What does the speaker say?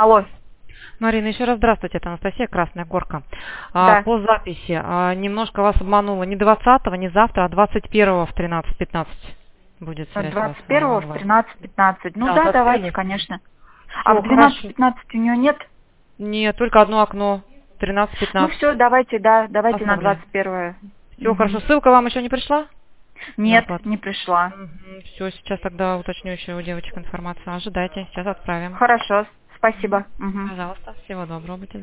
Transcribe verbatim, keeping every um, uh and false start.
Алло. Марина, еще раз здравствуйте, это Анастасия, Красная Горка. Да. А, по записи а, немножко вас обманула. Не двадцатого, не завтра, а двадцать первого в тринадцать пятнадцать будет связь у вас двадцать первого в онлайн. тринадцать пятнадцать. Ну Да, да, двадцать давайте, первого. конечно. А Все, в двенадцать хорошо. пятнадцать у нее нет? Нет, только одно окно. тринадцать Ну пятнадцать. все, давайте, да, давайте на Оставляю. двадцать первое. Все, Мгм. хорошо. Ссылка вам еще не пришла? Нет, не пришла. Все, сейчас тогда уточню еще у девочек информацию. Ожидайте, сейчас отправим. Хорошо, спасибо. Мгм. Пожалуйста, всего доброго. Будьте